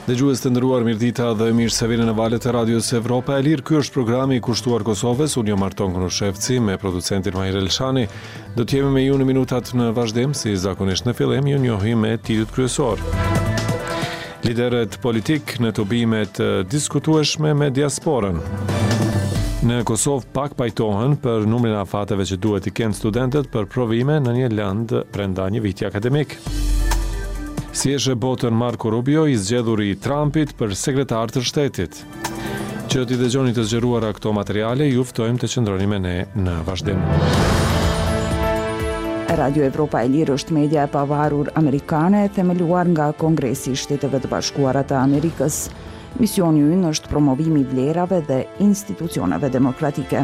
Dëgjues të nderuar, mirëdita dhe mirë se vini në valët e Radios Evropa e Lirë. Ky është programi i kushtuar Kosovës. Unë jam Arton Krushevci me producentin Mahir Elshani. Do të jemi me ju në minutat në vazhdim, si zakonisht në fillim ju njohim me titullat kryesor. Liderët politik në tubimet diskutueshme me diasporën. Në Kosovë pak pajtohen për numrin e afateve që duhet i kenë studentët për provime në një land brenda një viti akademik. Si eshe botën Marco Rubio i zgjedhur i Trumpit për sekretar të shtetit. Që t'i dëgjoni të zgjeruara këto materiale, ju ftojmë të qëndroni me ne në vazhdim. Radio Evropa e Lirë është media e pavarur amerikane themeluar nga Kongresi i Shteteve të Bashkuara të Amerikës. Misioni i ynë është promovimi i vlerave dhe institucioneve demokratike.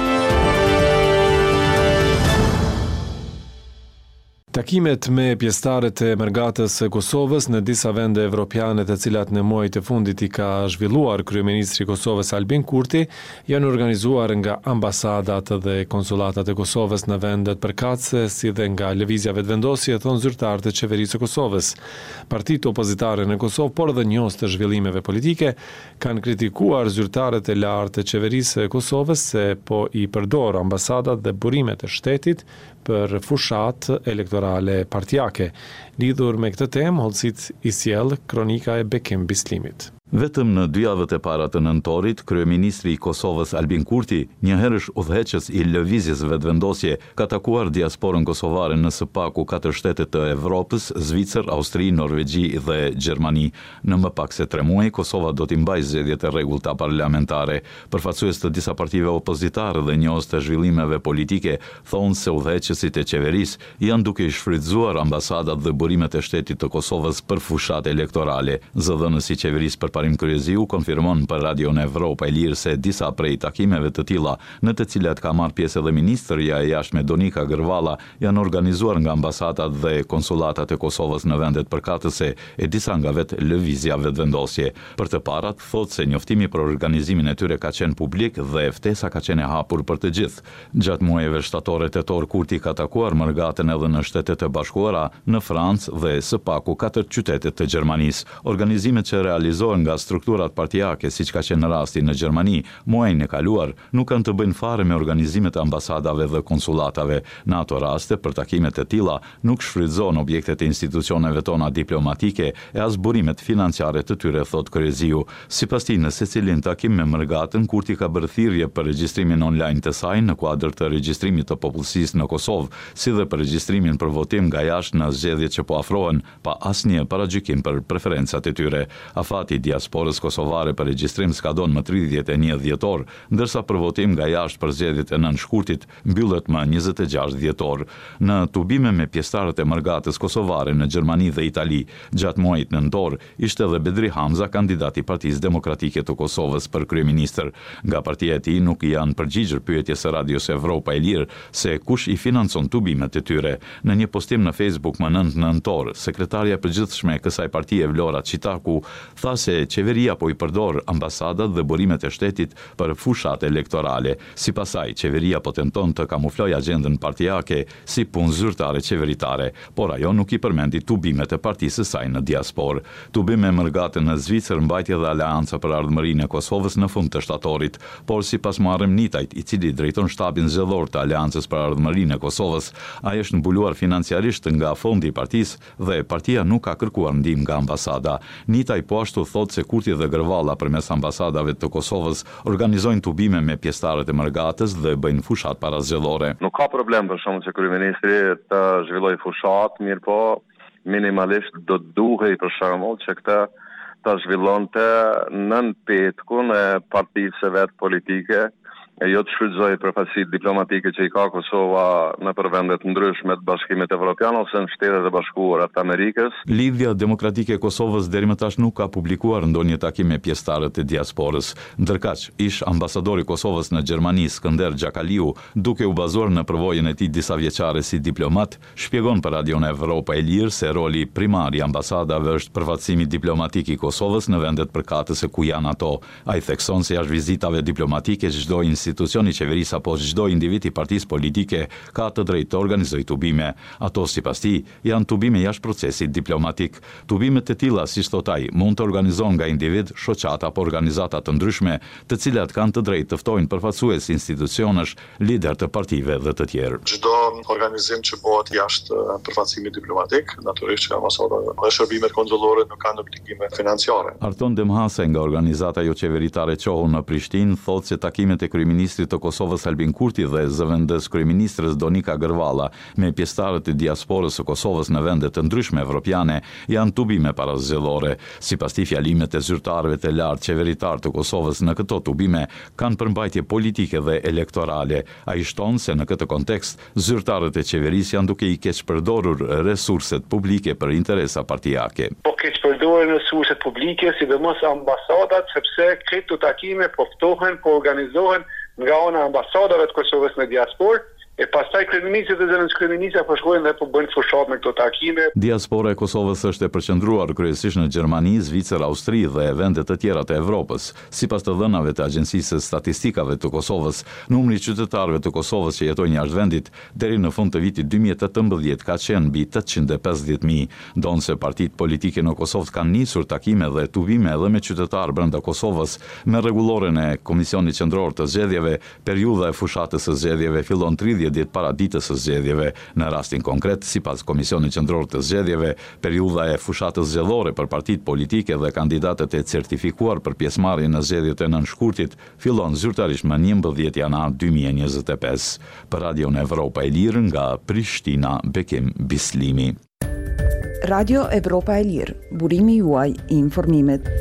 Takimet me pjesëtarët e Mërgatës së Kosovës në disa vende evropiane të cilat në muajt e fundit i ka zhvilluar kryeministri i Kosovës Albin Kurti janë organizuar nga ambasadat dhe konsulatat e Kosovës në vendet përkatëse, si dhe nga lëvizja vetëvendosje, thon zyrtarët e qeverisë së Kosovës. Partitë opozitare në Kosovë, por dhe njohës të zhvillimeve politike, kanë kritikuar zyrtarët e lartë të qeverisë së Kosovës se po i përdor ambasadat dhe burimet e shtetit për fushat elektorale partijake. Lidhur me këtë temë, hollësit i sjell kronika e Bekim Bislimit. Vetëm në 2 javët e para të nëntorit, kryeministri i Kosovës Albin Kurti, njëherësh udhëheqës i lëvizjes vetëvendosje, ka takuar diasporën kosovare në së paku 4 shtete të Evropës, Zvicër, Austri, Norvegji dhe Gjermani. Në më pak se 3 muaj, Kosova do t'i mbajë zgjedhjet e rregullta parlamentare. Përfaqësues të disa partive opozitare dhe njohës të zhvillimeve politike thonë se udhëheqësit e qeverisë janë duke i shfrytzuar ambasadat dhe burimet e shtetit të Kosovës për fushat elektorale. Zëdhënësi i qeverisë Parim Kryezi konfirmon për Radio Evropa e Lirë se disa prej takimeve të tilla, në të cilat ka marrë pjesë edhe ministrja e jashtme Donika Gërvalla, janë organizuar nga ambasadat dhe konsulatat e Kosovës në vendet përkatëse e disa nga vetë lëvizja vetëvendosje. Për të parat, thotë se njoftimi për organizimin e tyre ka qenë publik dhe ftesa ka qenë e hapur për të gjithë. Gjatë muajve shtatore tetor, Kurti ka takuar Mërgatën edhe në Shtetet e Bashkuara, në Francë dhe së paku 4 qytete të Gjermanisë. Organizimet që realizohen nga strukturat partijake, siç ka qenë rasti në Gjermani, muajin e kaluar, nuk kanë të bëjnë fare me organizimet e ambasadave dhe konsulatave. Në ato raste, për takimet e tilla, nuk shfrytëzohen objektet e institucioneve tona diplomatike e as burimet financiare të tyre, thot Kryeziu. Sipas tij, në secilin takim me Mërgatën, Kurti ka bërë thirrje për regjistrimin online të saj në kuadër të regjistrimit të popullsisë në Kosovë, si dhe për regjistrimin për votim nga jashtë në zgjedhjet që po afrohen, pa asnjë paragjykim për preferencat e tyre. Afati diasporës kosovare për regjistrim skadon më 31 dhjetor, ndërsa për votim nga jashtë për zgjedhjet e 9 shkurtit mbyllet më 26 dhjetor. Në tubime me pjesëtarët e Mërgatës kosovare në Gjermani dhe Itali, gjatë muajit nëntor, ishte edhe Bedri Hamza, kandidat i Partisë Demokratike të Kosovës për kryeministër. Nga partia e tij nuk i janë përgjigjur pyetjes së Radios Evropa e Lirë se kush i financon tubimet e tyre. Në një postim në Facebook më 9 nëntor, sekretarja e përgjithshme e kësaj partie Vlora Çitaku tha se qeveria po i përdor ambasadat dhe burimet e shtetit për fushat elektorale. Sipas saj, qeveria po tenton të kamuflojë agjendën partijake si punë zyrtare qeveritare, por ajo nuk i përmendi tubimet e partisë së saj në diasporë. Tubim me Mërgatën në Zvicër, mbajtje dhe aleanca për ardhmërinë e Kosovës në fund të shtatorit, por sipas Muharrem Nitajt, i cili drejton shtabin zgjedhor të Aleancës për ardhmërinë e Kosovës, ai është mbuluar financiarisht nga fondi i partisë dhe partia nuk ka kërkuar ndihmë nga ambasada. Nitaj po ashtu thotë se Kurti dhe Gërvalla përmes ambasadave të Kosovës organizojnë tubime me pjesëtarët e Mërgatës dhe bëjnë fushat parazgjedhore. Nuk ka problem për shkak që kryeministri të zhvillojë fushat, mirë po minimalisht do duhej për shembull që këtë ta zhvillonte nën petkun e partisë vet politike, e jo të shfrytëzojë përfaqësitë diplomatike që i ka Kosova në vende të ndryshme të Bashkimit Evropian ose në Shtetet e Bashkuara të Amerikës. Lidhja Demokratike e Kosovës deri më tash nuk ka publikuar ndonjë takim me pjesëtarët e diasporës. Ndërkaq, ish ambasadori i Kosovës në Gjermani, Skënder Xhakaliu, duke u bazuar në përvojën e tij disa vjeçare si diplomat, shpjegon për Radio Evropa e Lirë se roli primar i ambasadave është përfaqësimi diplomatik i Kosovës në vendet përkatëse ku janë ato. Ai thekson se jashtë vizitave diplomatike çdo institucioni qeverisë apo çdo individ i partisë politike ka të drejtë të organizojë tubime. Ato sipas tij janë tubime jashtë procesit diplomatik. Tubimet e tilla, siç thot ai, mund të organizohen nga individ, shoqata apo organizata të ndryshme, të cilat kanë të drejtë të ftojnë përfaqësues institucionesh, lider të partive dhe të tjerë. Çdo organizim që bëhet jashtë përfaqësimit diplomatik, natyrisht që ambasada dhe shërbimet kontrollore nuk kanë obligime financiare. Arton Demhase nga organizata jo qeveritare Qohu në Prishtinë thotë se takimet e kryeministrit të Kosovës Albin Kurti dhe zëvendës kryeministres Donika Gërvalla me pjesëtarët e diasporës së Kosovës në vende të ndryshme evropiane janë tubime parazgjedhore. Sipas tij, fjalimet e zyrtarëve të lartë qeveritar të Kosovës në këto tubime kanë përmbajtje politike dhe elektorale. Ai shton se në këtë kontekst zyrtarët e qeverisë janë duke i keq përdorur resurset publike për interesa partijake. Po keq përdoren resurset publike, sidomos ambasadat, sepse këto takime po ftohen, po organizohen nga ana ambasadave të Kosovës në diasporë. E pastaj kryeministri dhe zëvendës kryeministra po shkojnë dhe po bëjnë fushat me këto takime. Diaspora e Kosovës është e përqendruar kryesisht në Gjermani, Zvicër, Austri dhe vende të tjera të Evropës. Sipas të dhënave të Agjencisë së Statistikave të Kosovës, numri i qytetarëve të Kosovës që jetojnë jashtë vendit deri në fund të vitit 2018 ka qenë mbi 850.000. Donse partitë politike në Kosovë kanë nisur takime dhe tubime edhe me qytetarë brenda Kosovës me rregulloren e Komisionit Qendror të Zgjedhjeve. Periudha e fushatës së zgjedhjeve fillon 30 ditë para ditës së zgjedhjeve. Në rastin konkret, sipas Komisionit Qendror të Zgjedhjeve, periudha e fushatës zgjedhore për partitë politike dhe kandidatët e certifikuar për pjesëmarrje në zgjedhjet e nënshkurtit fillon zyrtarisht më 11 janar 2025. Për Radion Evropa e Lirë nga Prishtina, Bekim Bislimi. Radio Evropa e Lirë, burimi juaj i informimit.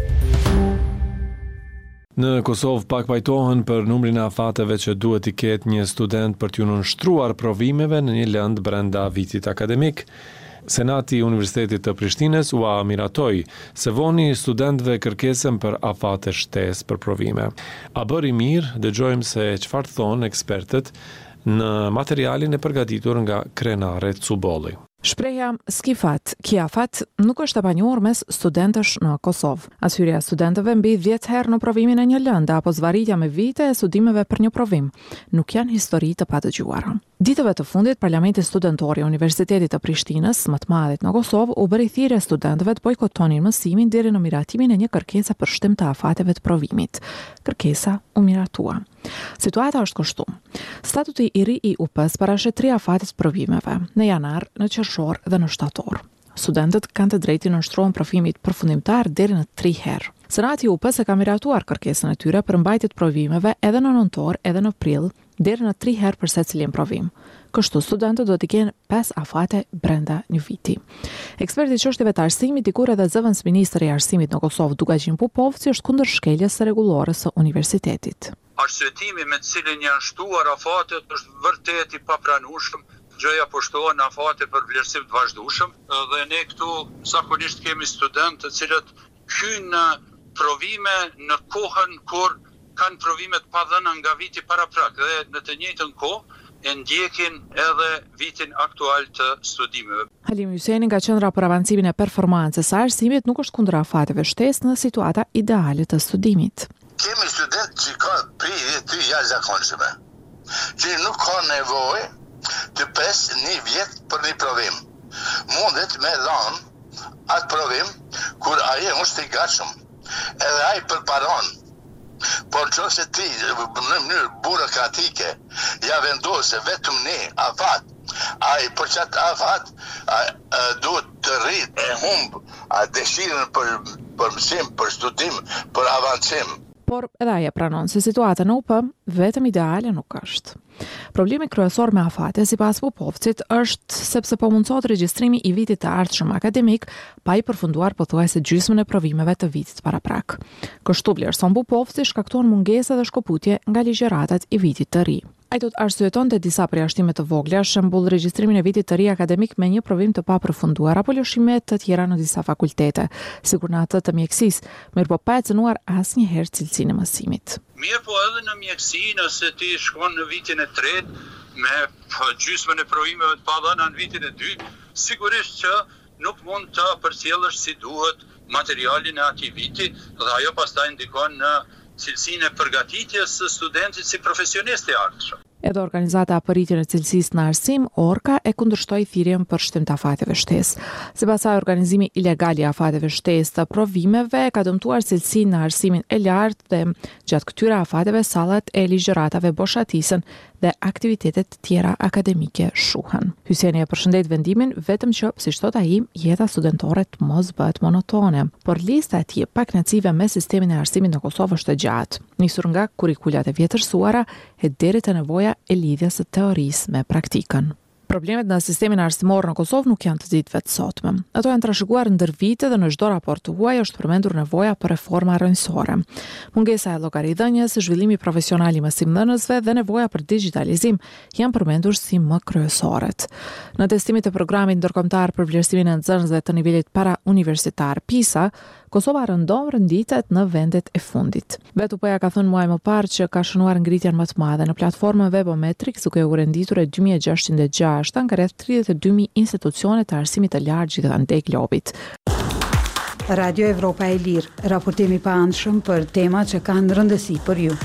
Në Kosovë pak pajtohen për numrin e afateve që duhet i ketë një student për t'ju nënshtruar provimeve në një lëndë brenda vitit akademik. Senati i Universitetit të Prishtinës u miratoi se voni studentëve kërkesën për afate shtesë për provime. A bëri mirë, dëgjojmë se çfarë thonë ekspertët në materialin e përgatitur nga Krenare Cubolli. Shpreha s'ki fat, ki afat nuk është e panjohur mes studentësh në Kosovë. Ashyrja e studentëve mbi 10 herë në provimin e një lëndë apo zvarritja me vite e studimeve për një provim nuk janë histori të padëgjuara. Ditëve të fundit, Parlamenti Studentor i Universitetit të Prishtinës, më të madhit në Kosovë, u bëri thirrje studentëve të bojkotonin mësimin deri në miratimin e një kërkese për shtim të afateve të provimit. Kërkesa u miratua. Situata është kështu. Statuti i ri i UP-s parashet 3 afate të provimeve, në janar, në qershor dhe në shtator. Studentët kanë të drejtin nënshtrohen provimit përfundimtar deri në 3 herë. Senati i UP-s e ka miratuar kërkesën e tyre për mbajtje të provimeve edhe në nëntor edhe në prill, deri në 3 herë për secilin provim. Kështu studentët do të kenë 5 afate brenda një viti. Eksperti i çështjeve të arsimit, dikur edhe zëvendës ministri i arsimit në Kosovë, Dugajin Pupovci, është kundër shkeljes së rregullore së universitetit. Arsyetimi me të cilin janë shtuar afatet është vërtet i papranueshëm. Gjëja po shtohen afate për vlerësim të vazhdueshëm dhe ne këtu zakonisht kemi studentë të cilët hyjnë në provime në kohën kur kanë provimet pa dhëna nga viti paraprak dhe në të njëjtën kohë e ndjekin edhe vitin aktual të studimeve. Halim Hyseni nga Qendra për Avancimin e Performancës së Arsimit nuk është kundër afateve shtesë në situata ideale të studimit. Kemi student që ka prirje të jashtëzakonshme, që nuk ka nevojë të pes një vjet për një provim. Mundet me dhanë atë provim kur aje është i gatshëm, edhe ai përparon. Por nëse ti në mënyrë burokratike ja vendose vetëm një afat, ai për çat afat duhet të rritë e humb dëshirën për mësim, për studim, për avancim. Por edhe ai e pranon se situata në UP vetëm ideale nuk është. Problemi kryesor me afate, sipas Pupovcit, është sepse po mundsohet regjistrimi i vitit të ardhshëm akademik pa i përfunduar pothuajse gjysmën e provimeve të vitit paraprak. Kështu vlerëson Pupovci shkakton mungesa dhe shkoputje nga ligjëratat i vitit të ri. Ai do të arsyetonte disa përjashtime të vogla, shembull regjistrimin e vitit të ri akademik me një provim të papërfunduar apo lëshime të tjera në disa fakultete, sikur në atë të mjekësisë, mirë po pa e cënuar asnjëherë cilësinë e mësimit. Mirë po edhe në mjekësi, nëse ti shkon në vitin e tretë me gjysmën e provimeve të pa dhëna në vitin e dytë, sigurisht që nuk mund të përcjellësh si duhet materialin e atij viti dhe ajo pastaj ndikon në cilësinë e përgatitjes së studentit si profesionist i ardhshëm. Edhe organizata Apëritjen e Cilësisë në Arsim, ORKA, e kundërshtoi thirrjen për shtim të afateve shtesë. Sipas saj, organizimi ilegal i afateve shtesë të provimeve ka dëmtuar cilësinë në arsimin e lartë dhe gjatë këtyre afateve sallat e ligjëratave boshatisen dhe aktivitetet tjera akademike shuhen. Hysieni e përshëndet vendimin vetëm që, siç thot ai, jeta studentore të mos bëhet monotone, por lista e tij pak kënaqësive me sistemin e arsimit në Kosovë është e gjatë, nisur nga kurrikulat e vjetërsuara e deri te nevoja e lidhjes së teorisë me praktikën. Problemet në sistemin arsimor në Kosovë nuk janë të ditëve të sotme. Ato janë trashëguar ndër vite dhe në çdo raport të huaj është përmendur nevoja për reforma rrënjësore. Mungesa e llogaridhënies, zhvillimi profesional i mësimdhënësve dhe nevoja për digitalizim janë përmendur si më kryesoret. Në testimet e programit ndërkombëtar për vlerësimin e nxënësve të nivelit para-universitar PISA, Kosova rëndom rënditet në vendet e fundit. Betu Poja ka thënë muaj më parë që ka shënuar ngritjen më të madhe në platformën Webometrics, duke u renditur e 2606 nga rreth 32.000 institucione të arsimit të lartë gjithandej globit. Radio Evropa e Lirë, raportimi pa anshëm për tema që kanë rëndësi për ju.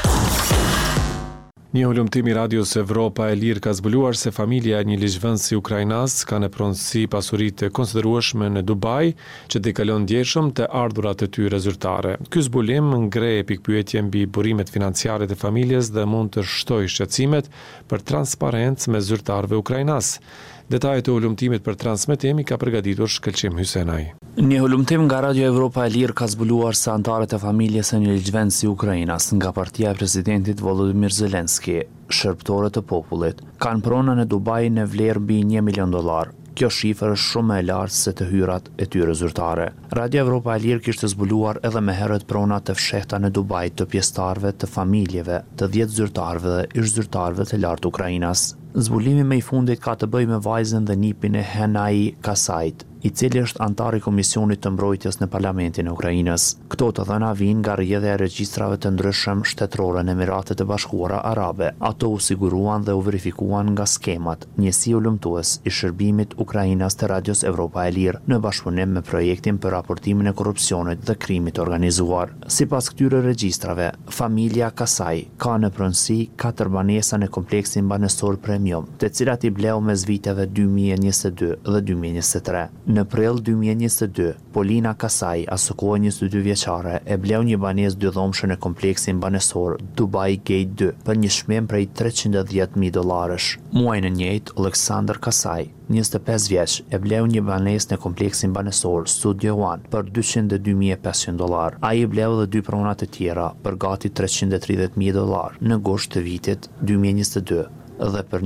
Një hulumtim i Radios Evropa e Lirë ka zbuluar se familja e një ligjvënësi ukrainas ka në pronësi pasuritë të konsiderueshme në Dubai, që t'i kalon ndjeshëm të ardhurat e tyre zyrtare. Ky zbulim ngre pikpyetje mbi burimet financiare të familjes dhe mund të shtojë shqetësimet për transparencë me zyrtarëve ukrainas. Detajet e hulumtimit për transmetim i ka përgatitur Shkëlqim Hysenaj. Një hulumtim nga Radio Evropa e Lirë ka zbuluar se antarët e familjes së një ligjvënësi ukrainas nga partia e presidentit Volodymyr Zelenski, shërbëtorët të popullit, kanë pronën e Dubai në vlerë mbi $1 milion. Kjo shifër është shumë më e lartë se të hyrat e tyre zyrtare. Radio Evropa e Lirë kishte zbuluar edhe më herët prona të fshehta në Dubai të pjesëtarëve të familjeve, të 10 zyrtarëve dhe ish zyrtarëve të lartë Ukrainas. Zbulimi më i fundit ka të bëjë me vajzën dhe nipin e Henai Kasait, i cili është antar i Komisionit të Mbrojtjes në Parlamentin e Ukrainës. Këto të dhëna vijnë nga rrjedhja e regjistrave të ndryshëm shtetërore në Emiratet e Bashkuara Arabe. Ato u siguruan dhe u verifikuan nga skemat, njësi ulëmtues i shërbimit Ukrainas të Radios Evropa e Lirë në bashkëpunim me projektin për raportimin e korrupsionit dhe krimit organizuar. Sipas këtyre regjistrave, familja Kasai ka në pronësi 4 banesa në kompleksin banesor premium, të cilat i bleu mes viteve 2022 dhe 2023. Në prill 2022, Polina Kasai, asokohë 22 vjeçare, e bleu një banesë 2 dhomshë në kompleksin banesor Dubai Gate 2 për një çmim prej $310.000. Muajin e njëjtë, Aleksandr Kasai, 25 vjeç, e bleu një banesë në kompleksin banesor Studio One për $202.500. Ai bleu edhe 2 prona të tjera për gati $330.000 në gusht të vitit 2022. Dhe për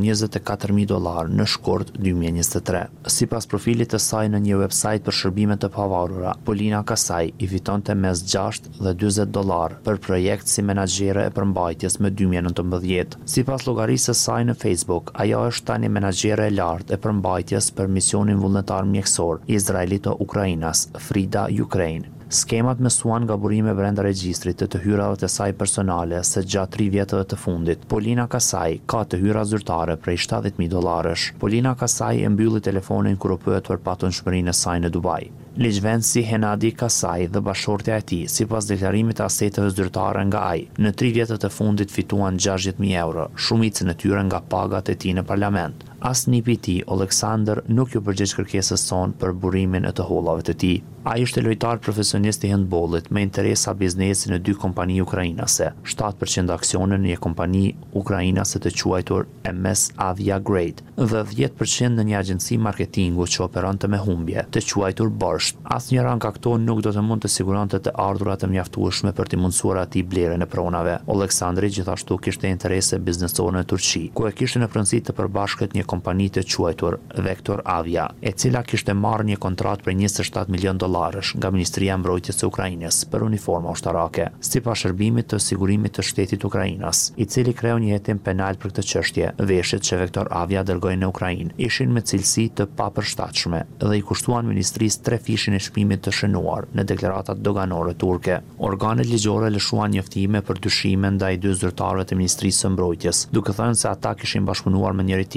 $24.000 në shkurt 2023. Sipas profilit të saj në një website për shërbime të pavarura, Polina Kasai i fitonte mes $6 dhe $40 për projekt si menaxhere e përmbajtjes më 2019. Sipas llogarisë së saj në Facebook, ajo është tani menaxhere e lartë e përmbajtjes për misionin vullnetar mjekësor i Izraelit të Ukrainas, Frida Ukraine. Skemat mësuan nga burime brenda regjistrit të hyrave të saj personale se gjatë 3 vjetëve të fundit, Polina Kasai ka të hyra zyrtare prej $70.000. Polina Kasai e mbylli telefonin kur u pyet për patunshmërinë e saj në Dubai. Ligjvënësi Henadi Kasai dhe bashortja e tij, sipas deklarimit të aseteve zyrtare nga ai, në 3 vjetët e fundit fituan €60.000, shumicën e tyre nga pagat e tij në parlament. As nipi i tij, Aleksandr, nuk ju përgjigj kërkesës sonë për burimin e të hollave të tij. Ai ishte lojtar profesionist i handbollit me interesa biznesi në 2 kompani ukrainase, 7% aksione në një kompani ukrainase të quajtur MS Avia Grade dhe 10% në një agjenci marketingu që operonte me humbje, të quajtur Borscht. Asnjëra nga këto nuk do të mund të siguronte të ardhurat e mjaftueshme për t'i mundësuar atij blerjen e pronave. Aleksandri gjithashtu kishte interese biznesore në Turqi, ku e kishte në pronësi të përbashkët një kompani të quajtur Vector Avia, e cila kishte marrë një kontratë për $27 milion nga Ministria e Mbrojtjes së Ukrainës për uniforma ushtarake, sipas shërbimit të sigurimit të shtetit Ukrainas, i cili kreu një hetim penal për këtë çështje. Veshjet që Vector Avia dërgoi në Ukrainë ishin me cilësi të papërshtatshme dhe i kushtuan ministrisë 3 fishin e shpimit të shënuar në deklaratat doganore turke. Organet ligjore lëshuan njoftime për dyshime ndaj 2 zyrtarëve të Ministrisë së Mbrojtjes, duke thënë se ata kishin bashkëpunuar me njëri tjetrin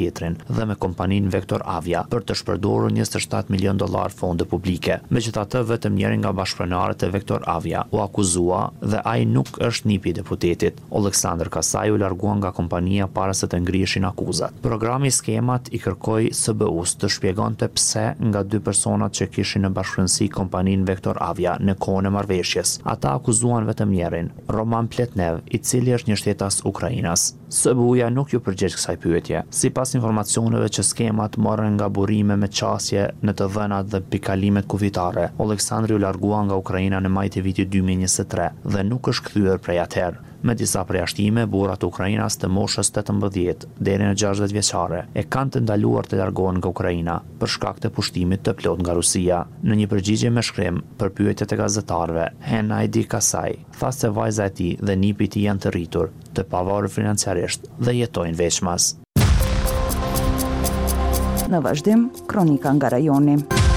dhe me kompaninë Vektor Avia për të shpërdorur $27 milion fonde publike. Megjithatë, vetëm njëri nga bashkëpronarët e Vektor Avia u akuzua dhe ai nuk është nipi i deputetit. Oleksandr Kasaj u largua nga kompania para se të ngrihen akuzat. Programi Skemat i kërkoi SBU-s të shpjegonte pse nga dy personat që kishin në bashkëpunësi kompaninë Vektor Avia në kohën e marrëveshjes. Ata akuzuan vetëm njërin, Roman Pletnev, i cili është një shtetas Ukrainas. SBU-ja nuk ju përgjigj kësaj pyetje. Sipas informacioneve që Skemat morën nga burime me qasje në të dhënat dhe pikalimet kufitare, Oleksandri u largua nga Ukraina në maj të vitit 2023 dhe nuk është kthyer prej atëherë. Me disa përjashtime, burrat e Ukrainas të moshës 18 deri në 60 vjeçare e kanë të ndaluar të largohen nga Ukraina për shkak të pushtimit të plot nga Rusia. Në një përgjigje me shkrim për pyetjet e gazetarëve, Henadi Kasaj tha se vajza e tij dhe nipi i tij janë të rritur, të pavarur financiarisht dhe jetojnë veçmas. Në vazhdim, kronika nga rajoni.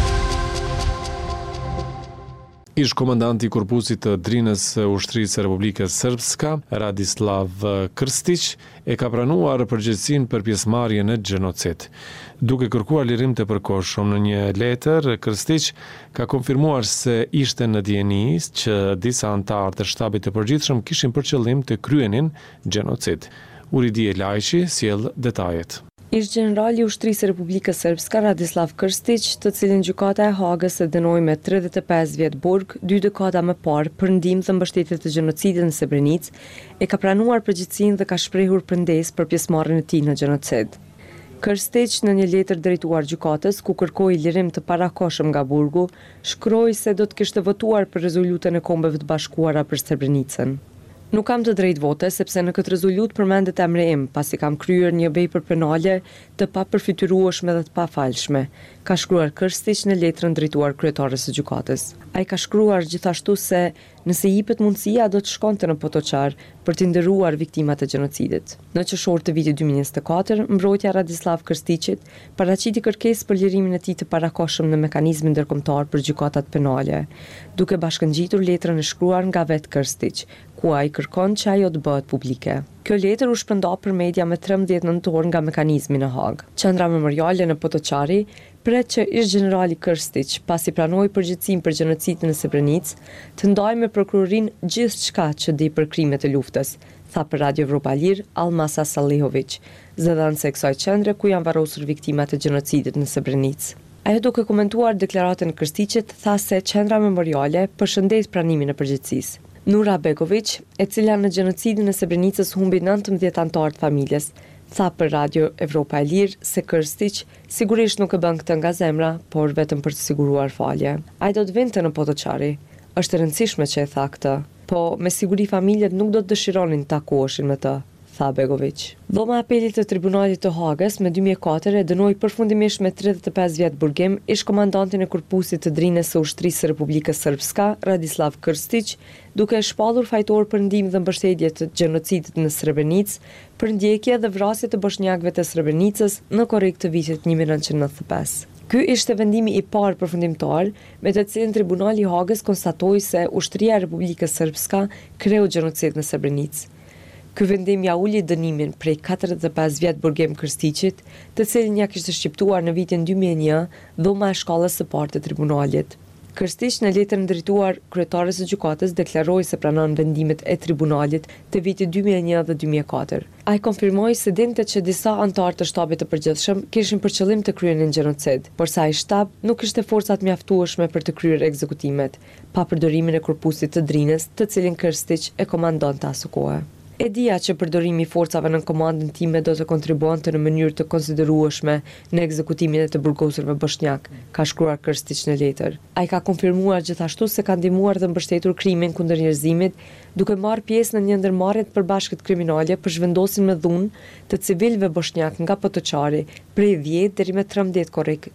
Ish komandanti i korpusit të drinës ushtrisë së Republikës Srpska, Radislav Krstić, e ka pranuar përgjegjësinë për pjesëmarrje në gjenocid. Duke kërkuar lirim të përkohshëm në një letër, Krstić ka konfirmuar se ishte në dieni që disa anëtarë të shtabit të përgjithshëm kishin për qëllim të kryenin gjenocid. Uridi Elajshi sjell detajet. Ish generali i ushtrisë së Republikës Srpska Radislav Krstić, të cilin gjykata e Hagës e dënoi me 35 vjet burg, 2 dekada më parë për ndihmë dhe mbështetje të gjenocidit në Srebrenicë, e ka pranuar përgjegjësinë dhe ka shprehur prandesë për pjesëmarrjen e tij në gjenocid. Krstić në një letër drejtuar gjykatës, ku kërkoi lirim të parakohshëm nga burgu, shkroi se do të kishte votuar për rezolutën e Kombeve të Bashkuara për Srebrenicën. Nuk kam të drejtë vote, sepse në këtë rezolut përmendet emri im, pasi kam kryer një vepër penale të papërfytyrueshme dhe të pafalshme, ka shkruar Krstić në letrën drejtuar kryetares së gjykatës. Ai ka shkruar gjithashtu se nëse i jepet mundësia do të shkonte në Potoçar për të nderuar viktimat e gjenocidit. Në qershor të vitit 2024, mbrojtja Radislav Krstićit paraqiti kërkesë për lirimin e tij të parakohshëm në mekanizmin ndërkombëtar për gjykatat penale, duke bashkëngjitur letrën e shkruar nga vetë Krstić, ku ai kërkon që ajo të bëhet publike. Kjo letër u shpërnda për media me 13 nëntor nga mekanizmi në Hagë. Qendra memoriale në Potoçari pret që ish generali Krstić, pasi pranoi përgjegjësinë për gjenocidin në Srebrenicë, të ndajë me prokurorinë gjithçka që di për krimet e luftës, tha për Radio Evropa Lir Almasa Salihović, zëdhënëse e kësaj qendre ku janë varrosur viktimat e gjenocidit në Srebrenicë. Ajo duke komentuar deklaratën e Krstićit, tha se qendra memoriale përshëndet pranimin e përgjegjësisë. Nura Begović, e cila në gjenocidin e Srebrenicës humbi 19 anëtar të familjes, tha për Radio Evropa e Lir se Krstić sigurisht nuk e bën këtë nga zemra, por vetëm për të siguruar falje. Ai do të vinte në Potoçari. Është e rëndësishme që e tha këtë, po me siguri familjet nuk do të dëshironin të takoheshin me të, tha Begović. Dhoma e apelit të Tribunalit të Hagës me 2004 e dënoi përfundimisht me 35 vjet burgim ish komandantin e korpusit të drinës së ushtrisë së Republikës Srpska, Radislav Krstić, duke e shpallur fajtor për ndihmë dhe mbështetje të gjenocidit në Srebrenicë, për ndjekje dhe vrasje të bosnjakëve të Srebrenicës në korrik të vitit 1995. Ky ishte vendimi i parë përfundimtar me të cilin Tribunali i Hagës konstatoi se ushtria e Republikës Srpska kreu gjenocid në Srebrenicë. Ky vendim ja uli dënimin prej 45 vjet burgim Krstićit, të cilin ja kishte shqiptuar në vitin 2001 dhoma e shkallës së parë të tribunalit. Krstić në letrën drejtuar kryetares së gjykatës deklaroi se pranon vendimet e tribunalit të vitit 2001 dhe 2004. Ai konfirmoi se dinte që disa anëtar të shtabit të përgjithshëm kishin për qëllim të kryenin gjenocid, por sa ai shtab nuk kishte forcat mjaftueshme për të kryer ekzekutimet, pa përdorimin e korpusit të drinës, të cilin Krstić e komandonte asaj kohe. E dija që përdorimi i forcave në komandën time do të kontribuonte në mënyrë të konsiderueshme në ekzekutimin e të burgosurve bosnjak, ka shkruar Krstić në letër. Ai ka konfirmuar gjithashtu se ka ndihmuar dhe mbështetur krimin kundër njerëzimit, duke marrë pjesë në një ndërmarrje të përbashkët kriminale për zhvendosin me dhunë të civilëve bosnjak nga Potoçari prej 10 deri me 13 korrik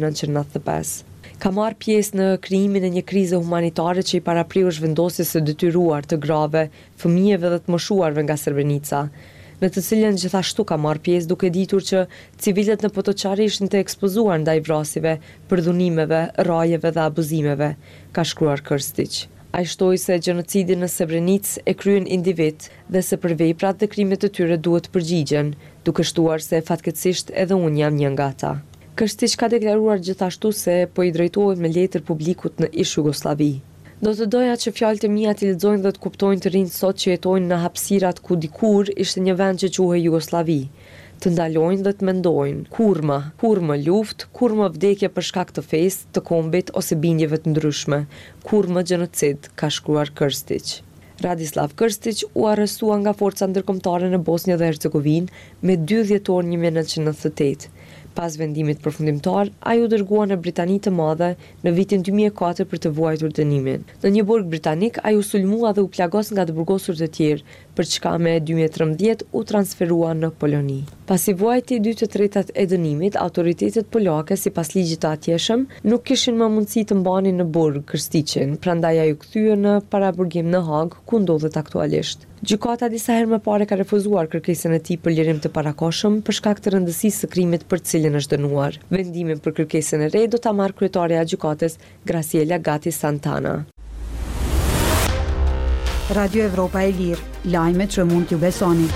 1995. Ka marrë pjesë në krijimin e një krize humanitare që i parapriu zhvendosjes së detyruar të grave, fëmijëve dhe të moshuarve nga Srebrenica, në të cilën gjithashtu ka marrë pjesë duke ditur që civilët në Potoçari ishin të ekspozuar ndaj vrasjeve, përdhunimeve, rrajeve dhe abuzimeve, ka shkruar Krstić. Ai shtoi se gjenocidi në Srebrenicë e kryen individ dhe se për veprat dhe krimet e tyre duhet përgjigjen, duke shtuar se fatkeqësisht edhe unë jam një nga ata. Krstiç ka deklaruar gjithashtu se po i drejtohet me letër publikut në ish Jugosllavi. Do të doja që fjalët e mia të lexojnë dhe të kuptojnë të rinjt sot që jetojnë në hapësirat ku dikur ishte një vend që quhej Jugosllavi. Të ndalojnë dhe të mendojnë, kur më luftë, kur më vdekje për shkak të fesë, të kombit ose bindjeve të ndryshme, kur më gjenocid, ka shkruar Krstiç. Radislav Krstić u arrestua nga forca ndërkombëtare në Bosnjë dhe Hercegovinë me 2 dhjetor 1998. Pas vendimit përfundimtar, ai u dërgua në Britani të Madhe në vitin 2004 për të vuajtur dënimin. Në një burg britanik, ai u sulmua dhe u plagos nga të burgosur të tjerë, për çka me 2013 u transferua në Poloni. Pasi vuajti 2/3 e dënimit, autoritetet polake, sipas ligjit të atjeshëm, nuk kishin më mundësi të mbanin në burg Krstiçin, prandaj ai u kthye në paraburgim në Hag, ku ndodhet aktualisht. Gjykata disa herë më parë ka refuzuar kërkesën e tij për lirim të parakohshëm për shkak të rëndësisë së krimit për të cilin është dënuar. Vendimin për kërkesën e re do ta marrë kryetaria e gjykatës Graciela Gatti Santana. Radio Evropa e Lirë, lajmet që mund t'ju besoni.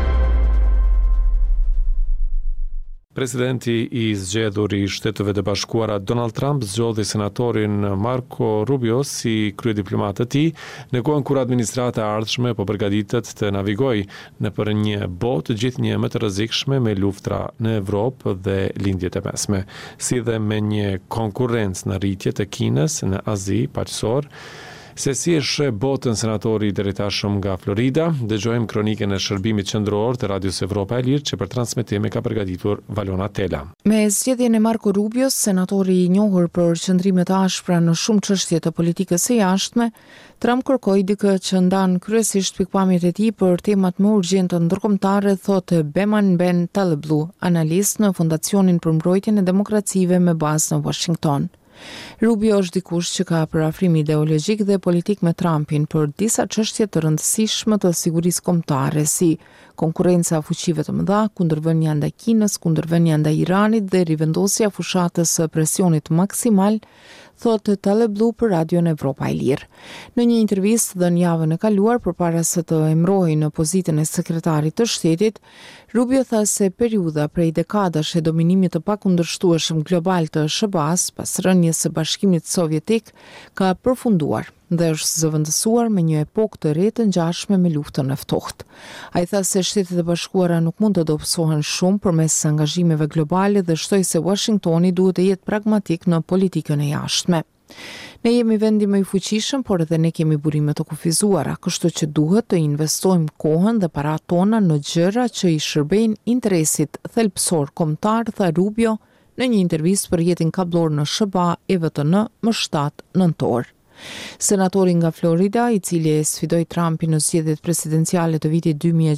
Presidenti i zgjedhur i Shteteve të Bashkuara Donald Trump zgjodhi senatorin Marco Rubio si kryediplomat të tij në kohën kur administrata e ardhshme po përgatitet të navigojë nëpër një botë gjithnjë më të rrezikshme me luftra në Evropë dhe lindjet e mesme, si dhe me një konkurrencë në rritje të Kinës në Azi paqësor. Se si e sheh botën senatori i drejtashëm nga Florida, dëgjojmë kronikën e shërbimit qendror të Radios Evropa e Lirë që për transmetim e ka përgatitur Valona Tela. Me zgjedhjen e Marco Rubios, senatori i njohur për qëndrime të ashpra në shumë çështje të politikës së jashtme, Trump kërkoi dikë që ndan kryesisht pikpamjet e tij për temat më urgjente ndërkombëtare, thotë Beman Ben Taleblu, analist në Fondacionin për Mbrojtjen e Demokracive me bazë në Washington. Rubio është dikush që ka parafrim ideologjik dhe politik me Trumpin për disa çështje të rëndësishme të sigurisë kombëtare, si konkurrenca fuqive të mëdha, kundërvënia ndaj Kinës, kundërvënia ndaj Iranit dhe rivendosja fushatës së presionit maksimal, thotë Taleblu për Radion Evropa e Lirë. Në një intervistë dhënë javën e kaluar përpara se të emërohej në pozitën e sekretarit të shtetit, Rubio tha se periudha prej dekadash e dominimit të pakundërshtueshëm global të SBA-s pas rënies së Bashkimit Sovjetik ka përfunduar dhe është zëvendësuar me një epokë të re të ngjashme me luftën e ftohtë. Ai tha se Shtetet e Bashkuara nuk mund të dobësohen shumë përmes angazhimeve globale dhe shtoi se Washingtoni duhet të jetë pragmatik në politikën e jashtme. Ne jemi vendi më i fuqishëm, por edhe ne kemi burime të kufizuara, kështu që duhet të investojmë kohën dhe paratë tona në gjëra që i shërbejnë interesit thelbësor kombëtar, tha Rubio në një intervistë për jetin kablor në SBA EVTN më 7 nëntor. Senatori nga Florida, i cili e sfidoi Trumpin në zgjedhjet presidenciale të vitit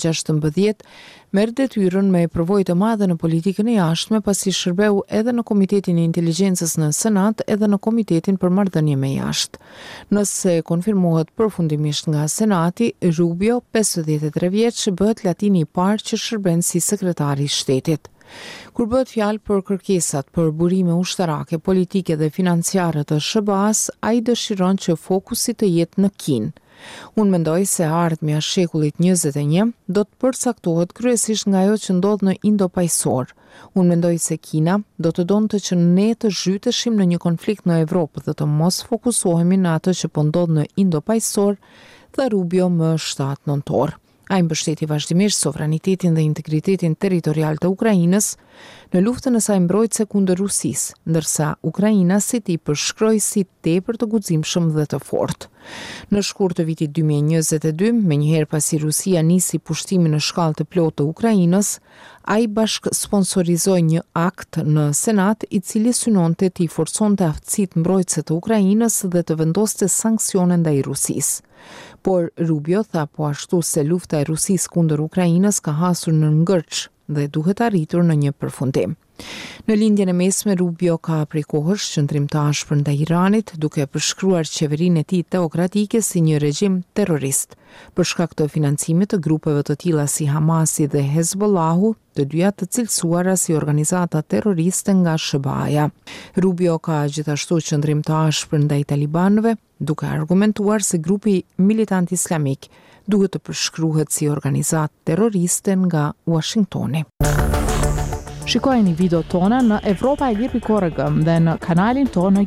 2016, merr detyrën me përvojë të madhe në politikën e jashtme pasi shërbeu edhe në Komitetin e Inteligjencës në Senat edhe në Komitetin për Marrëdhënie me Jashtë. Nëse konfirmohet përfundimisht nga Senati, Rubio, 53 vjeç, bëhet latini i parë që shërben si sekretari i shtetit. Kur bëhet fjalë për kërkesat për burime ushtarake, politike dhe financiare të SBA-s, ai dëshiron që fokusi të jetë në Kinë. Unë mendoj se ardhmja e shekullit 21 do të përcaktohet kryesisht nga ajo që ndodh në Indo-paqësor. Unë mendoj se Kina do të donte që ne të zhyteshim në një konflikt në Evropë dhe të mos fokusohemi në atë që po ndodh në Indo-paqësor, tha Rubio më 7 nëntor. Ai mbështeti vazhdimisht sovranitetin dhe integritetin territorial të Ukrainës në luftën e saj mbrojtëse kundër Rusisë, ndërsa Ukraina si ti përshkroi si tepër të guximshëm dhe të fortë. Në shkurt të vitit 2022, menjëherë pasi Rusia nisi pushtimin në shkallë të plotë të Ukrainës, ai bashkë sponsorizoi një akt në Senat i cili synonte të i forconte aftësitë mbrojtëse të Ukrainës dhe të vendoste sanksione ndaj Rusisë. Por Rubio tha po ashtu se lufta e Rusisë kundër Ukrainës ka hasur në ngërç dhe duhet arritur në një përfundim. Në lindjen e mesme, Rubio ka prej kohësh qëndrimtash përndaj Iranit, duke përshkruar qeverinë e tij teokratike si një regjim terrorist. Për shkak të financimit të grupeve të tilla si Hamasi dhe Hezbollahu, të dyja të cilësuara si organizata terroriste nga SBA-ja. Rubio ka gjithashtu qëndrimtash përndaj talibanëve, duke argumentuar se grupi militant islamik duhet të përshkruhet si organizatë terroriste nga Washingtoni. Shikojeni video tona në evropaelir.org dhe në kanalin tonë në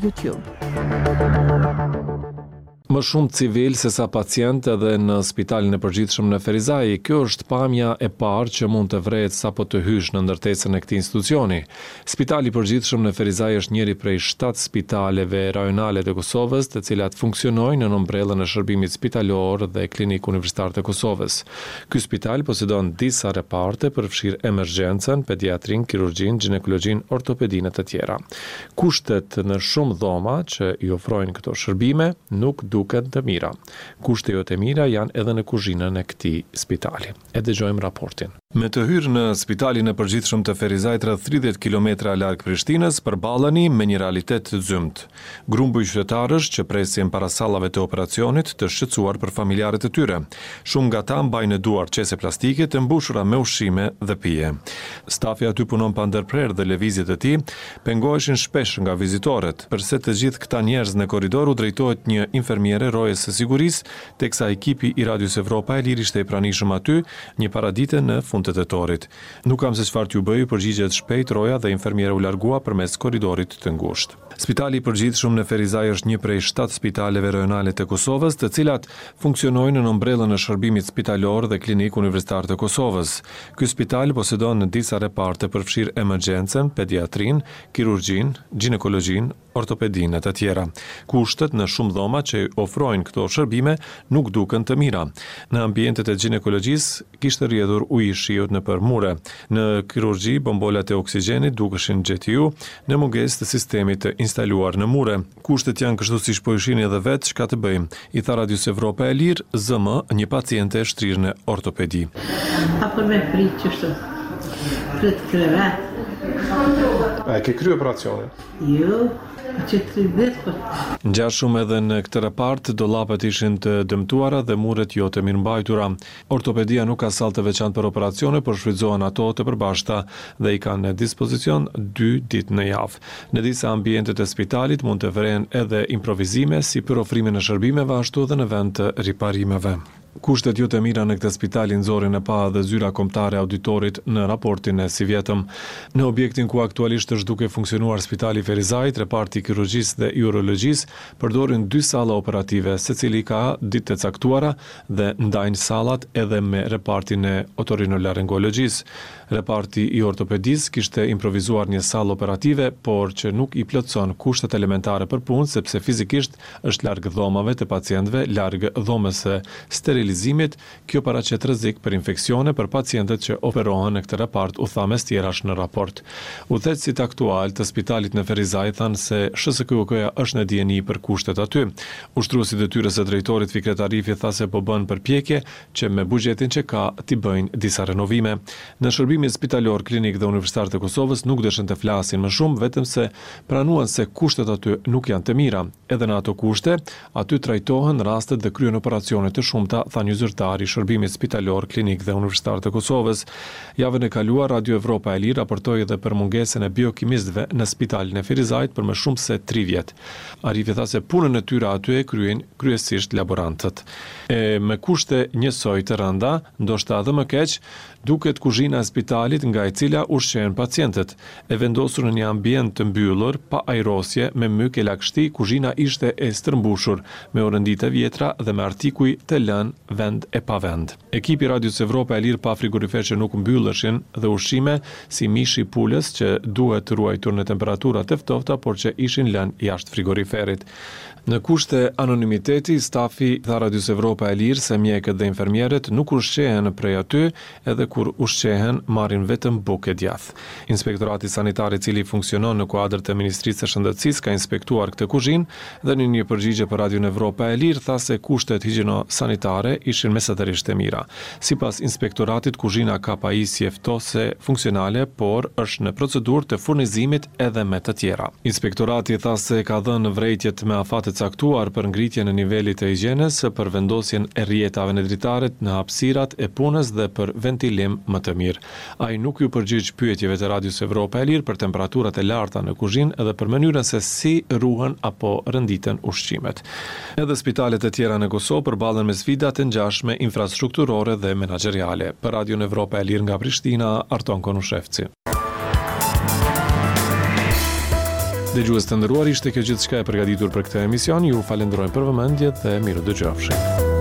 YouTube. Më shumë civil se sa pacient edhe në spitalin e përgjithshëm në Ferizaj, kjo është pamja e parë që mund të vrehet sapo të hysh në ndërtesën e këtij institucioni. Spitali i përgjithshëm në Ferizaj është njëri prej 7 spitaleve rajonale të Kosovës, të cilat funksionojnë në umbrellën e shërbimit spitalor dhe klinik universitar të Kosovës. Ky spital posedon disa reparte përfshir emergjencën, pediatrin, kirurgjin, ginekologjin, ortopedinë e të tjera. Kushtet në shumë dhoma që i ofrojnë këto shërbime nuk duken të mira. Kushtet jo të mira janë edhe në kuzhinën e këtij spitali. E dëgjojmë raportin. Me të hyrë në spitalin e përgjithshëm të Ferizajt rreth 30 kilometra larg Prishtinës, përballani me një realitet të zymt. Grumbull qytetarësh që presin para sallave të operacionit të shqetësuar për familjarët e tyre. Shumë nga ta mbajnë në duar qese plastike të mbushura me ushqime dhe pije. Stafi aty punon pa ndërprerje dhe lëvizjet e tij pengoheshin shpesh nga vizitorët, përse të gjithë këta njerëz në korridor u drejtohet një infermiere rojes së sigurisë, teksa ekipi i Radios Evropa e Lirë ishte i pranishëm aty një paradite në fund të tetorit. Nuk kam se çfarë t'ju bëj, përgjigjet shpejt roja dhe infermiera u largua përmes korridorit të ngushtë. Spitali i përgjithshëm në Ferizaj është një prej 7 spitaleve rajonale të Kosovës, të cilat funksionojnë në umbrellën e shërbimit spitalor dhe klinik universitar të Kosovës. Ky spital posedon disa reparte përfshir emergjencën, pediatrin, kirurgjin, ginekologjin, ortopedinë e të tjera. Kushtet në shumë dhoma që ofrojnë këto shërbime nuk duken të mira. Në ambientet e ginekologjisë kishte rrjedhur ujë i shiut nëpër mure. Në kirurgji bombolat e oksigjenit dukeshin GTU në mungesë të sistemit të instaluar në mure. Kushtet janë kështu siç po i shihni edhe vetë, çka të bëjmë? I tha Radios Evropa e Lirë, ZM, një paciente e shtrirë në ortopedi. Apo me prit çështë. Prit krevat. A ke kryer operacionin? Jo. Ngjashëm edhe në këtë repart, dollapet ishin të dëmtuara dhe muret jo të mirëmbajtura. Ortopedia nuk ka sallë të veçantë për operacione, por shfrytëzohen ato të përbashkëta dhe i kanë në dispozicion 2 ditë në javë. Në disa ambientet e spitalit mund të vrehen edhe improvizime si për ofrimin e shërbimeve ashtu edhe në vend të riparimeve. Kushtet jo të mira në këtë spitali nxorrin e pa dhe zyra kombëtare auditorit në raportin e si vjetëm. Në objektin ku aktualisht është duke funksionuar spitali Ferizajt, reparti kirurgjisë dhe urologjisë përdorin 2 salla operative, secili ka ditë të caktuara dhe ndajnë sallat edhe me repartin e otorinolaryngologjisë. Reparti i ortopedisë kishte improvizuar një sallë operative, por që nuk i plotson kushtet elementare për punë, sepse fizikisht është larg dhomave të pacientëve, larg dhomës së sterilizimit. Kjo paraqet rrezik për infeksione për pacientët që operohen në këtë repart, u tha mes tjerash në raport. Udhëheqësit aktual të spitalit në Ferizaj thanë se SHSKUK-ja është në dieni për kushtet aty. Ushtruesi i detyrës së drejtorit Fikret Arifi tha se po bën përpjekje që me buxhetin që ka t'i bëjnë disa renovime. Në shërbimin spitalor, klinik dhe universitar të Kosovës nuk dëshën të flasin më shumë, vetëm se pranuan se kushtet aty nuk janë të mira. Edhe në ato kushte, aty trajtohen rastet dhe kryen operacione të shumta, tha një zyrtar i shërbimit spitalor, klinik dhe universitar të Kosovës. Javën e kaluar, Radio Evropa e Lirë raportoi edhe për mungesën e biokimistëve në spitalin e Ferizajt për më shumë se 3 vjet. Arifi tha se punën e tyre aty e kryejnë kryesisht laborantët. Me kushte njësoj të rënda, ndoshta edhe më keq, duket kuzhina e spitalit nga e cila ushqehen pacientët. E vendosur në një ambient të mbyllur, pa ajrosje, me myk e lagështi, kuzhina ishte e stërmbushur, me orëndi të vjetra dhe me artikuj të lënë vend e pa vend. Ekipi Radios Evropa e Lirë pa frigorifer që nuk mbylleshin dhe ushqime si mishi pulës që duhet ruajtur në temperatura të ftofta, por që ishin lënë jashtë frigoriferit. Në kushte anonimiteti, stafi tha Radios Evropa e Lirë se mjekët dhe infermierët nuk ushqehen prej aty, edhe kur ushqehen marrin vetëm bukë djath. Inspektorati sanitar i cili funksionon në kuadër të Ministrisë së Shëndetësisë ka inspektuar këtë kuzhinë dhe në një përgjigje për Radion Evropa e Lirë tha se kushtet higjieno-sanitare ishin mesatërisht e mira. Sipas inspektoratit, kuzhina ka pajisje ftose funksionale, por është në procedurë të furnizimit edhe me të tjera. Inspektorati tha se ka dhënë vrejtjet me afate caktuar për ngritjen e nivelit të higjienës, për vendosjen e rrjetave në dritaret, në hapësirat e punës dhe për ventilim më të mirë. Ai nuk ju përgjigj pyetjeve të Radios Evropa e Lirë për temperaturat e larta në kuzhinë edhe për mënyrën se si ruhen apo rënditen ushqimet. Edhe spitalet e tjera në Kosovë përballen me sfida të ngjashme infrastrukturore dhe menaxheriale. Për Radion Evropa e Lirë nga Prishtina, Arton Konushevci. Dëgjues të nderuar, ishte kjo gjithçka e përgatitur për këtë emision. Ju falenderoj për vëmendjen dhe miru dëgjofshi.